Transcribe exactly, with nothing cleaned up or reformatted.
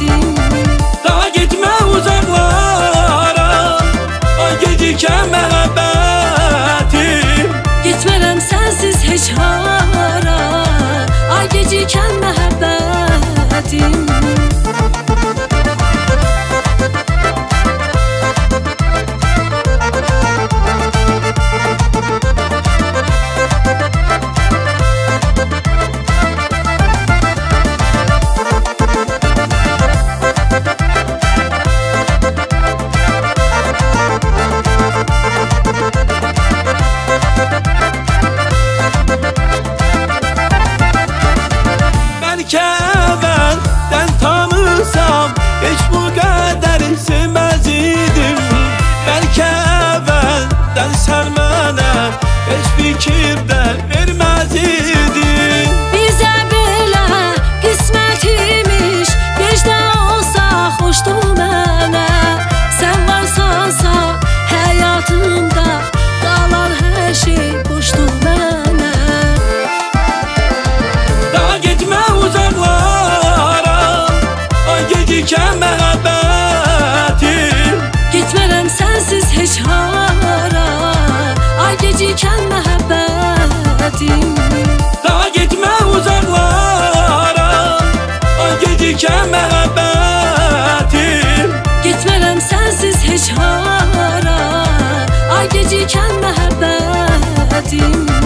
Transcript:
məhəbbətim. Daha gitmə uzaqlara, ay gecikən məhəbbətim. Gitmərəm sənsiz heç hara, ay gecikən məhəbbətim. Bəlkə əvvəldən tanısam, heç bu qədər sevməz idim. Bəlkə əvvəldən sən mənə heç fikir də verməz idin. Bizə belə qismət imiş, gecdə olsa xoşdur mənə. Sən varsansa həyatımda, qalan hər şey boşdur mənə. Daha getmə uzaqlara, ay gecikən məhəbbətim. Gitmərəm sənsiz heç hara, ay gecikən məhəbbətim. Daha getmə uzaqlara, ay gecikən məhəbbətim. Gitmərəm sənsiz heç hara, ay gecikən məhəbbətim.